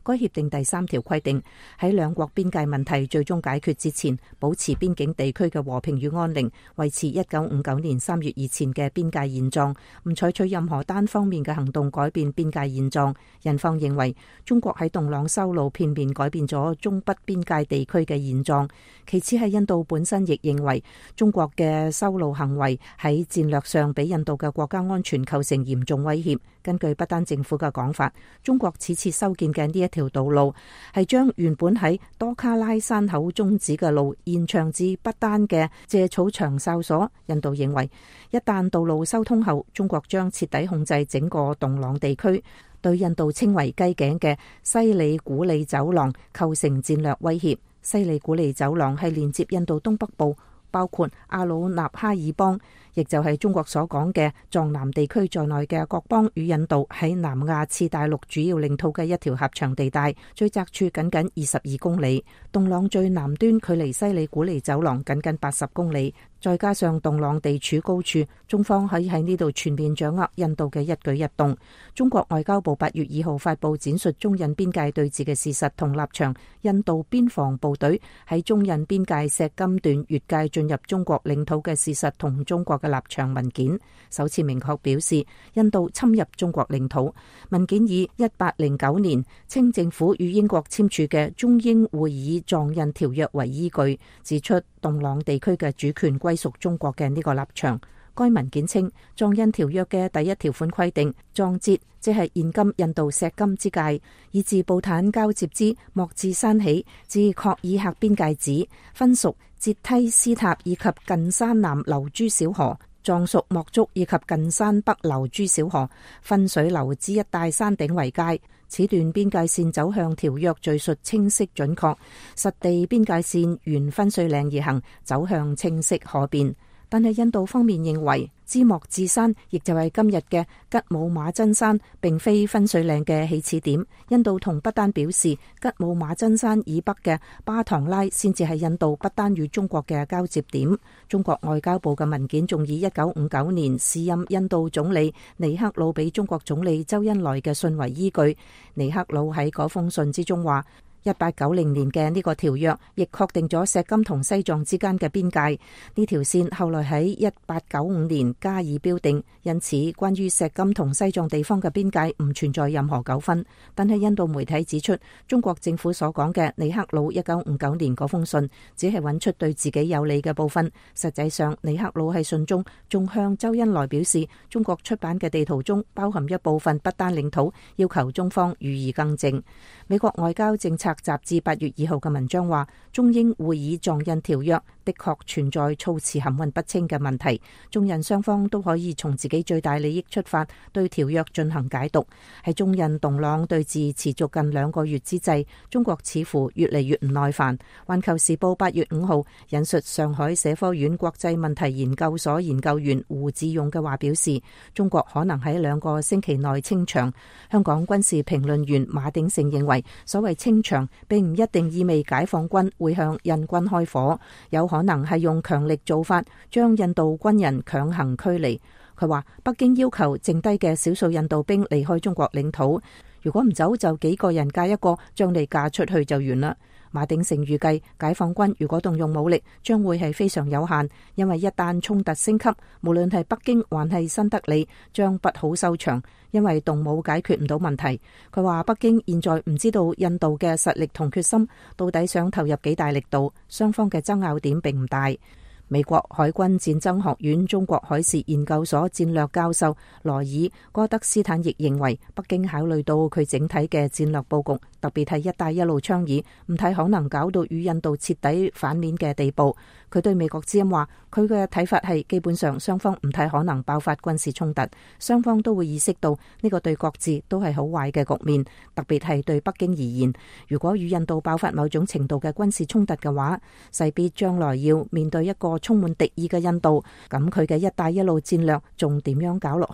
該協定第三條規定，喺兩國邊界問題最終解決之前，保持邊境地區嘅和平與安寧，維持一九五九年三月以前嘅邊界現狀，唔採取任何單方面嘅行動改變邊界現狀。印方認為中國喺洞朗修路片面改變咗中北邊界地區嘅現狀。其次係印度本身亦認為中國嘅修路行為喺戰略上俾印度嘅國家安全構成嚴重威脅。根據不丹政府嘅講法，中國此次修建嘅呢一條道路係將原本喺多卡拉山口終止嘅路延長至不丹嘅謝草長哨所。印度認為一旦道路修通後，中國將徹底控制整個洞朗地區，對印度稱為雞頸嘅西里古里走廊構成戰略威脅。西里古里走廊係連接印度東北部，包括阿魯納哈爾邦，亦就係中國所講嘅藏南地區在內嘅各邦與印度喺南亞次大陸主要領土嘅一條狹長地帶，最窄處僅僅二十二公里。洞朗最南端距離西里古里走廊僅僅八十公里，再加上洞朗地處高處，中方可以喺呢度全面掌握印度嘅一舉一動。中國外交部八月二號發布闡述中印邊界對峙嘅事實同立場，印度邊防部隊喺中印邊界錫金段越界進入中國領土嘅事實同中國嘅立場文件，首次明確表示印度侵入中國領土。文件以一八零九年清政府與英國簽署嘅中英會議藏印條約為依據，指出洞朗地區嘅主權歸屬中國嘅呢個立場。該文件稱，藏印條約嘅第一條款規定，藏節即係現今印度錫金之界，以至布坦交接之莫治山起至確爾克邊界止，分屬哲梯斯塔以及近山南流珠小河，藏屬莫足以及近山北流珠小河分水流之一帶山頂為界。此段邊界線走向條約敘述清晰準確，實地邊界線沿分水嶺而行，走向清晰可辨。但係印度方面認為，芝莫治山，亦就係今日嘅吉姆馬真山，並非分水嶺嘅起始點。印度同不丹表示，吉姆馬真山以北嘅巴唐拉先至係印度不丹與中國嘅交接點。中國外交部嘅文件仲以一九五九年時任印度總理尼赫魯俾中國總理周恩來嘅信為依據。尼赫魯喺嗰封信之中話，一八九零年嘅呢個條約亦確定咗錫金同西藏之間嘅邊界，呢條線後來喺一八九五年加以標定，因此關於錫金同西藏地方嘅邊界唔存在任何糾紛。但係印度媒體指出，中國政府所講嘅尼赫魯一九五九年嗰封信只係揾出對自己有利嘅部分，實際上尼赫魯喺信中仲向周恩來表示，中國出版嘅地圖中包含一部分不丹領土，要求中方予以更正。美國外交政策雜誌八月二號嘅文章話，中英會議藏印條約的確存在措辭含混不清嘅問題，中印雙方都可以從自己最大利益出發，對條約進行解讀。喺中印洞朗對峙持續近兩個月之際，中國似乎越嚟越唔耐煩。環球時報八月五號引述上海社科院國際問題研究所研究員胡志勇嘅話表示，中國可能喺兩個星期內清場。香港軍事評論員馬鼎盛認為，所謂清場並唔一定意味解放軍會向印軍開火，有可能係用強力做法將印度軍人強行驅離。佢話北京要求剩低嘅少數印度兵離開中國領土，如果唔走就幾個人嫁一個，將你嫁出去就完啦。馬鼎盛預計解放軍如果動用武力，將會係非常有限，因為一旦衝突升級，無論係北京還係新德里，將不好收場，因為動武解決唔到問題。佢話北京現在唔知道印度嘅實力同決心，到底想投入幾大力度，雙方嘅爭拗點並唔大。美國海軍戰爭學院中國海事研究所戰略教授羅爾戈德斯坦亦認為，北京考慮到佢整體嘅戰略佈局，特別係一帶一路倡議，唔太可能搞到與印度徹底反面嘅地步。佢對美國之音話，佢嘅睇法係基本上雙方唔太可能爆發軍事衝突，雙方都會意識到呢個對各自都係好壞嘅局面，特別係對北京而言，如果與印度爆發某種程度嘅軍事衝突嘅話，勢必將來要面對一個充滿敵意嘅印度，咁佢嘅一帶一路戰略仲點樣搞落去？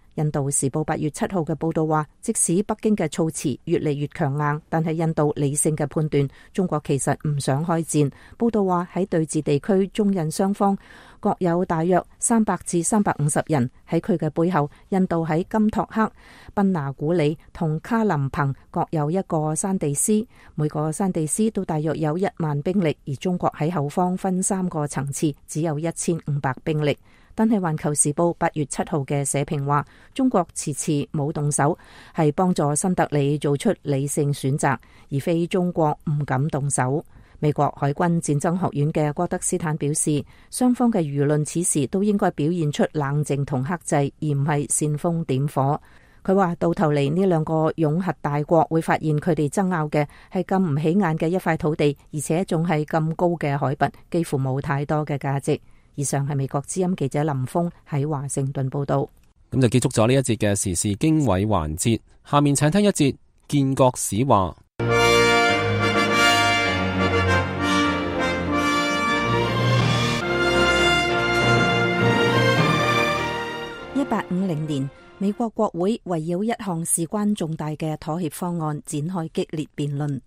印度時報八月七號嘅報道話，即使北京嘅措辭越嚟越強硬，但係印度理性嘅判斷，中國其實唔想開戰。報道話喺對峙地區，中印雙方各有大約三百至三百五十人。喺佢嘅背後，印度喺金托克、賓拿古里同卡林彭各有一個山地司，每個山地司都大約有一萬兵力，而中國喺後方分三個層次，只有一千五百兵力。但係《環球時報》八月七號嘅社評話，中國遲遲冇動手，係幫助新德里做出理性選擇，而非中國唔敢動手。美國海軍戰爭學院嘅戈德斯坦表示，雙方嘅輿論此時都應該表現出冷靜同克制，而唔係煽風點火。佢話到頭嚟呢兩個擁核大國會發現佢哋爭拗嘅係咁唔起眼嘅一塊土地，而且仲係咁高嘅海拔，幾乎冇太多嘅價值。以上係美國之音記者林峰喺華盛頓報道。 咁就結束咗呢一節嘅時事經緯環節，下面請聽一節建國史話。 一八五零年，美國國會圍繞一項事關重大嘅妥協方案展開激烈辯論。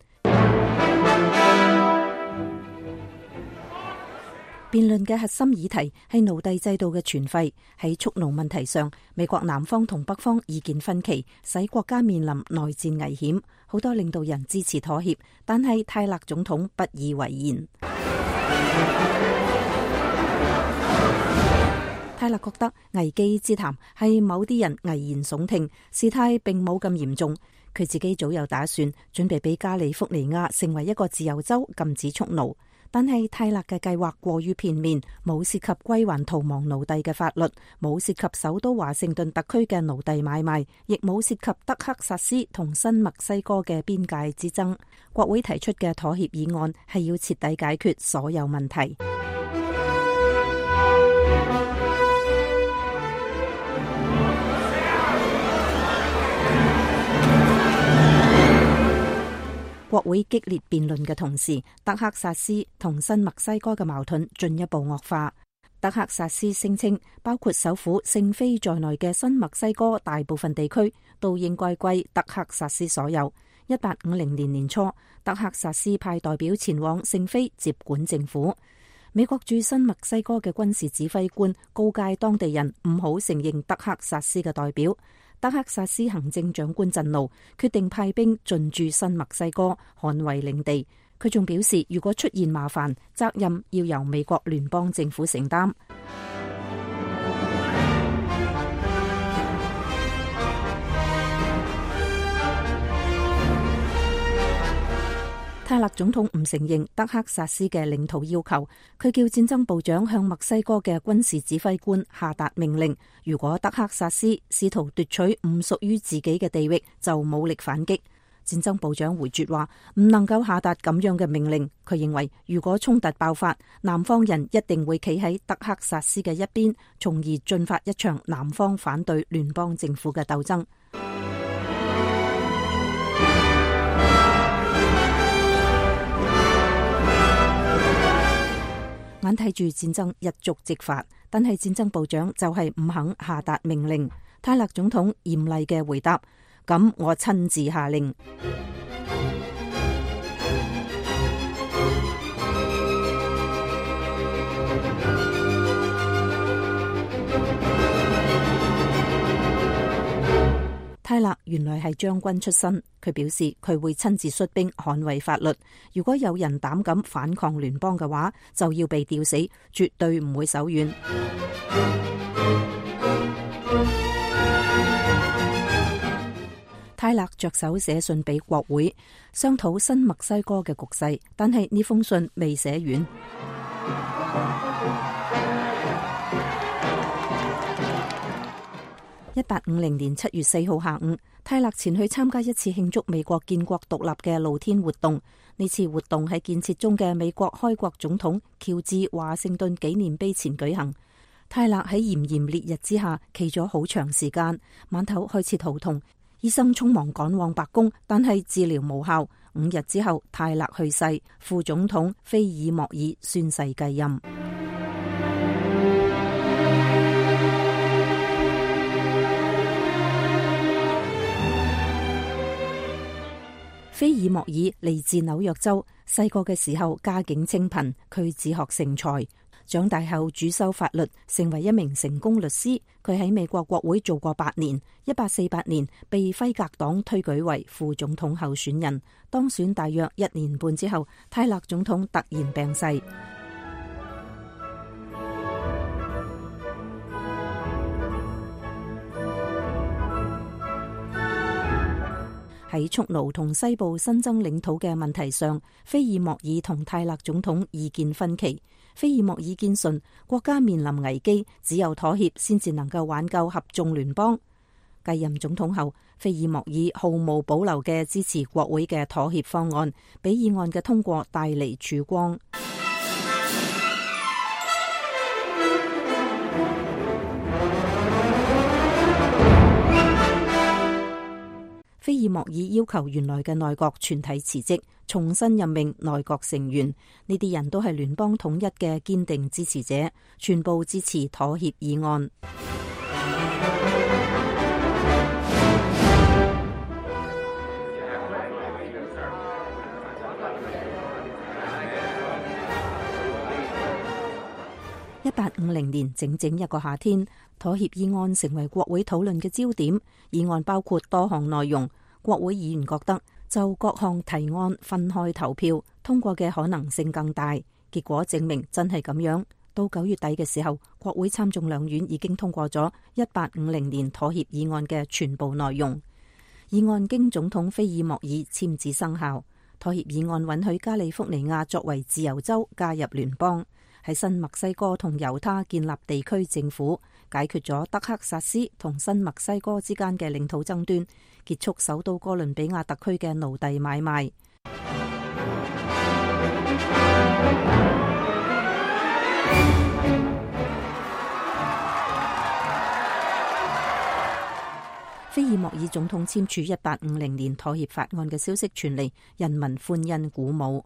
辯論嘅核心議題係奴隸制度嘅存廢。喺蓄奴問題上，美國南方同北方意見分歧，使國家面臨內戰危險。好多領導人支持妥協，但係泰勒總統不以為然。泰勒覺得危機之談係某啲人危言聳聽，事態並冇咁嚴重。佢自己早有打算，準備俾加利福尼亞成為一個自由州，禁止蓄奴。但係泰勒嘅計劃過於片面，冇涉及歸還逃亡奴隸嘅法律，冇涉及首都華盛頓特區嘅奴隸買賣，亦冇涉及德克薩斯同新墨西哥嘅邊界之爭。國會提出嘅妥協議案係要徹底解決所有問題。國會激烈辯論嘅同時，德克薩斯同新墨西哥嘅矛盾進一步惡化。德克薩斯聲稱，包括首府聖菲在內嘅新墨西哥大部分地區都應該歸德克薩斯所有。一八五零年年初，德克薩斯派代表前往聖菲接管政府。美國駐新墨西哥嘅軍事指揮官告誡當地人唔好承認德克薩斯嘅代表。德克薩斯行政長官震怒，決定派兵進駐新墨西哥，捍衛領地。佢仲表示，如果出現麻煩，責任要由美國聯邦政府承擔。泰勒總統唔承認德克薩斯嘅領土要求，佢叫戰爭部長向墨西哥嘅軍事指揮官下達命令，如果德克薩斯試圖奪取唔屬於自己嘅地域，就武力反擊。戰爭部長回絕話唔能夠下達咁樣嘅命令。佢認為如果衝突爆發，南方人一定會企喺德克薩斯嘅一邊，從而進發一場南方反對聯邦政府嘅鬥爭。眼睇住戰爭一觸即發，但係戰爭部長就係唔肯下達命令。泰勒總統嚴厲嘅回答：咁我親自下令。泰勒原來係將軍出身，佢表示佢會親自率兵捍衛法律。如果有人膽敢反抗聯邦嘅話，就要被吊死，絕對唔會手軟。泰勒着手寫信俾國會，商討新墨西哥嘅局勢，但係呢封信未寫完。一八五零年七月四號下午，泰勒前去參加一次慶祝美國建國獨立嘅露天活動。呢次活動喺建設中嘅美國開國總統喬治華盛頓紀念碑前舉行。泰勒喺炎炎烈日之下企咗好長時間，晚頭開始肚痛，醫生匆忙趕往白宮，但係治療無效。五日之後，泰勒去世，副總統菲爾莫爾宣誓繼任。 菲爾莫爾嚟自紐約州，細個嘅時候家境清貧，佢自學成才。長大後主修法律，成為一名成功律師。佢喺美國國會做過八年，一八四八年被輝格黨推舉為副總統候選人。當選大約一年半之後，泰勒總統突然病逝。喺蓄奴同西部新增領土嘅問題上，菲爾莫爾同泰勒總統意見分歧。菲爾莫爾堅信國家面臨危機，只有妥協先至能夠挽救合眾聯邦。繼任總統後，菲爾莫爾毫無保留嘅支持國會嘅妥協方案，俾議案嘅通過帶嚟曙光。菲爾莫爾要求原來嘅內閣全體辭職，重新任命內閣成員。呢啲人都係聯邦統一嘅堅定支持者，全部支持妥協議案。一八五零年，整整一個夏天，妥協議案成為國會討論嘅焦點。議案包括多項內容，國會議員覺得就各項提案分開投票，通過嘅可能性更大。結果證明真係咁樣。到九月底嘅時候，國會參眾兩院已經通過咗一八五零年妥協議案嘅全部內容。議案經總統菲爾莫爾簽字生效。妥協議案允許加利福尼亞作為自由州加入聯邦。喺新墨西哥同猶他建立地區政府，解決咗德克薩斯同新墨西哥之間嘅領土爭端，結束首都哥倫比亞特區嘅奴隸買賣。菲爾莫爾總統簽署一八五零年妥協法案嘅消息傳嚟，人民歡欣鼓舞。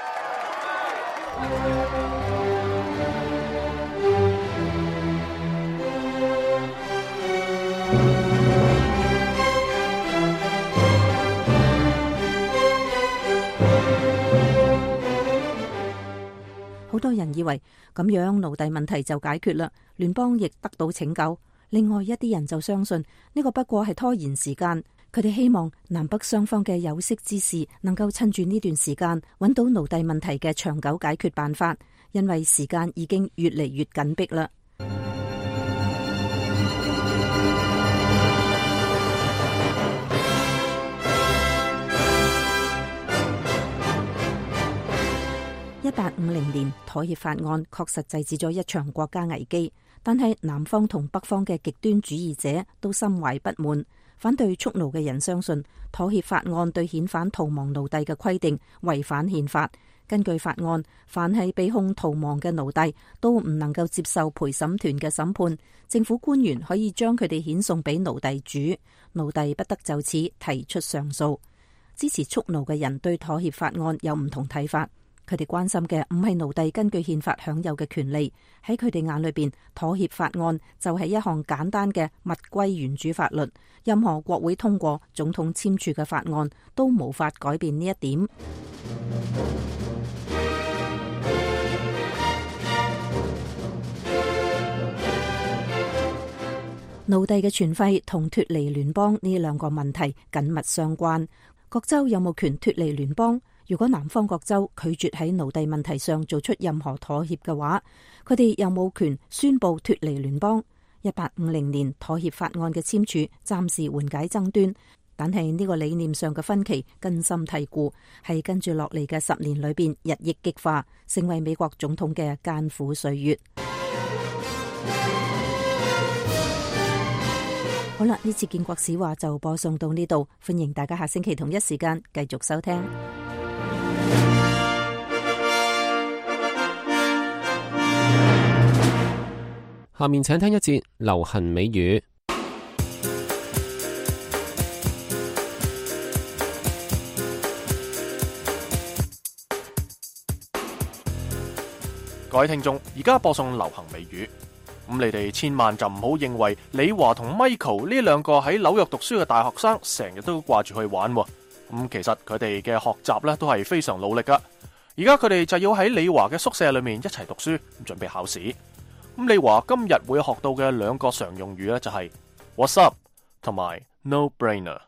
好多人以為咁樣奴隸問題就解決啦，聯邦亦得到拯救。另外一啲人就相信呢個不過係拖延時間，佢哋希望南北雙方嘅有識之士能夠趁住呢段時間揾到奴隸問題嘅長久解決辦法，因為時間已經越嚟越緊迫啦。一八五零年妥協法案確實制止咗一場國家危機，但係南方同北方嘅極端主義者都心懷不滿。反對蓄奴嘅人相信妥協法案對遣返逃亡奴隸嘅規定違反憲法。根據法案，凡係被控逃亡嘅奴隸都唔能夠接受陪審團嘅審判，政府官員可以將佢哋遣送俾奴隸主，奴隸不得就此提出上訴。支持蓄奴嘅人對妥協法案有唔同睇法。佢哋關心嘅唔係奴隸根據憲法享有嘅權利，喺佢哋眼裏邊，妥協法案就係一項簡單嘅物歸原主法律，任何國會通過、總統簽署嘅法案都無法改變呢一點。奴隸嘅存廢同脫離聯邦呢兩個問題緊密相關。各州有冇權脫離聯邦？如果南方各州拒絕喺奴隸問題上做出任何妥協嘅話，佢哋有冇權宣布脫離聯邦？一八五零年妥協法案嘅簽署暫時緩解爭端，但係呢個理念上嘅分歧根深蒂固，係跟住落嚟嘅十年裏邊日益激化，成為美國總統嘅艱苦歲月。好啦，呢次建國史話就播送到呢度，歡迎大家下星期同一時間繼續收聽。 下面請聽一節流行美語。 各位聽眾，而家播送流行美語。咁你哋千萬就唔好認為李華同 Michael 呢兩個喺紐約讀書嘅大學生成日都掛住去玩。 咁其實佢哋嘅學習咧都係非常努力噶。而家佢哋就要喺李華嘅宿舍裏面一齊讀書，準備考試。咁李華今日會學到嘅兩個常用語咧就係 What's up 同埋 No brainer。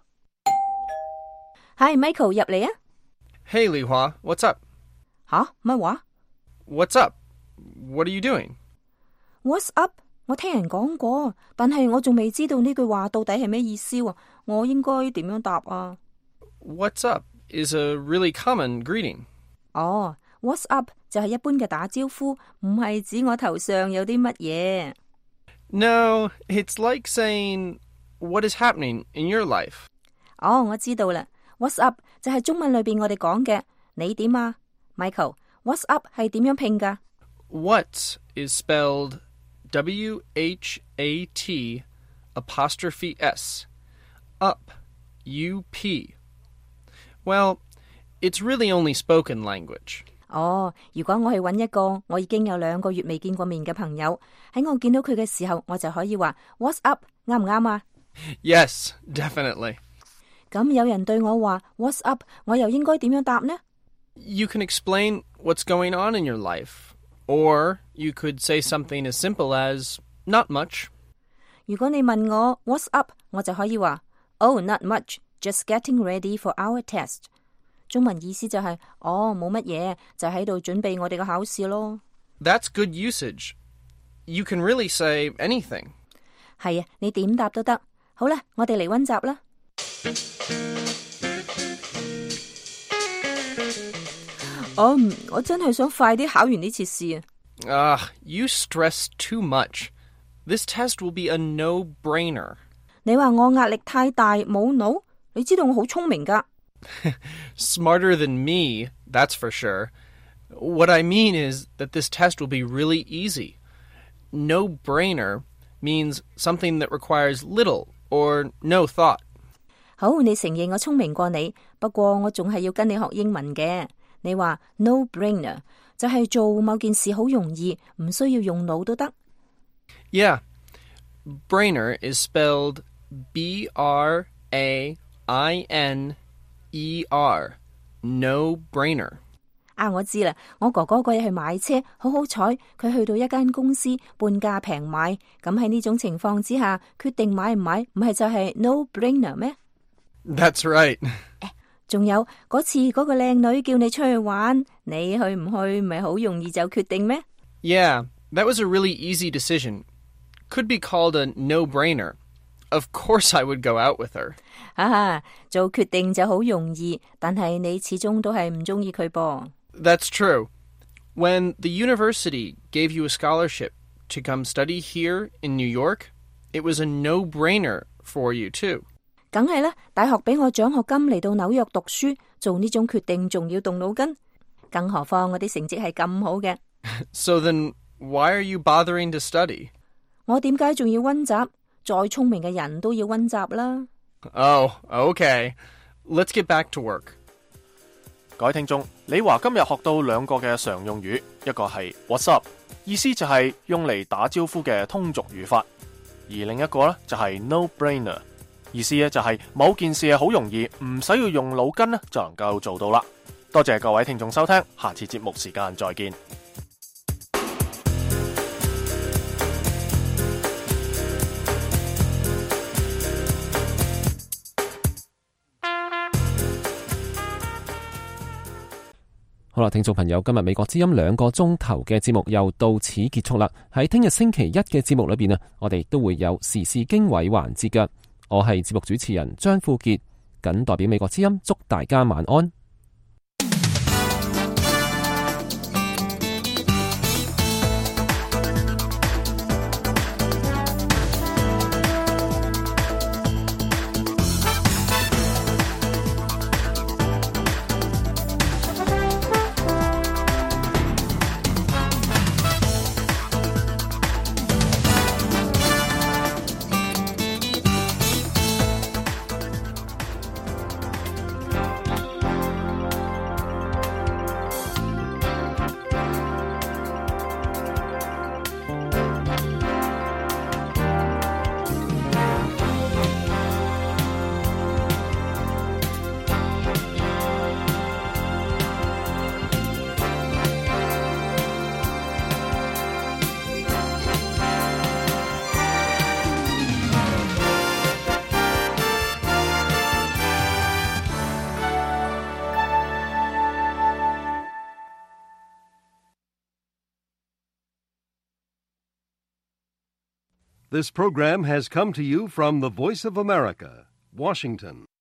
Hi Michael 入嚟啊 Hey 李華 What's up 吓乜話 What's up What are you doing What's up 我聽人講過，但係我仲未知道呢句話到底係咩意思喎，我應該點樣答啊？ What's up is a really common greeting。 哦 What's up 就係一般嘅打招呼，唔係指我頭上有啲乜嘢。 No, it's like saying what is happening in your life。 哦，我知道啦， What's up 就係中文裏邊我哋講嘅你點啊 Michael What's up 係點樣拼噶？ What is spelled W H A T apostrophe S up U P Well, it's really only spoken language。 哦，如果我去揾一個我已經有兩個月未見過面嘅朋友，喺我見到佢嘅時候，我就可以話 What's up 啱唔啱啊？ Yes, definitely。 咁有人對我話 What's up 我又應該點樣答呢？ You can explain what's going on in your life, or you could say something as simple as not much。 如果你問我 What's up 我就可以話 Oh, not much, just getting ready for our test。 中文意思就係、是、哦冇乜嘢，就喺度準備我哋嘅考試咯。 That's good usage. You can really say anything。 係啊，你點答都得。好啦，我哋嚟溫習啦。我唔，我真係想快啲考完呢次試啊。 Ah, you stress too much. This test will be a no-brainer。 你話我壓力太大冇腦？你知道我好聰明㗎。 Smarter than me, that's for sure. What I mean is that this test will be really easy. No-brainer means something that requires little or no thought。 好，你承認我聰明過你，不過我仲係要跟你學英文嘅。你話 no-brainer 就係做某件事好容易，唔需要用腦都得。 Yeah, brainer is spelled B R A I N E R. No-brainer。 啊，我知啦，我哥哥嗰日去買車，好好彩，佢去到一間公司半價平買。咁喺呢種情況之下，決定買唔買，唔係就係 no-brainer 咩？ That's right。 仲有嗰次嗰個靚女叫你出去玩，你去唔去咪好容易就決定咩？ Yeah, that was a really easy decision. Could be called a no-brainer. Of course I would go out with her. 哈哈，做決定就好容易，但係你始終都係唔中意佢噃。 That's true. When the university gave you a scholarship to come study here in New York, it was a no-brainer for you too. 梗係啦，大學俾我獎學金嚟到紐約讀書，做呢種決定仲要動腦筋，更何況我啲成績係咁好嘅。 So then, why are you bothering to study? 我點解仲要溫習？再聰明嘅人都要溫習啦。 Oh, okay. Let's get back to work. 各位聽眾，李華今日學到兩個嘅常用語，一個係 What's up， 意思就係用嚟打招呼嘅通俗語法，而另一個呢就係 No-brainer， 意思咧就係某件事係好容易，唔使要用腦筋咧就能夠做到啦。多謝各位聽眾收聽，下次節目時間再見。 好啦，聽眾朋友，今日美國之音兩個鐘頭嘅節目又到此結束啦。喺聽日星期一嘅節目裏邊啊，我哋都會有時事經緯環節㗎。我係節目主持人張富傑，謹代表美國之音祝大家晚安。 This program has come to you from the Voice of America, Washington.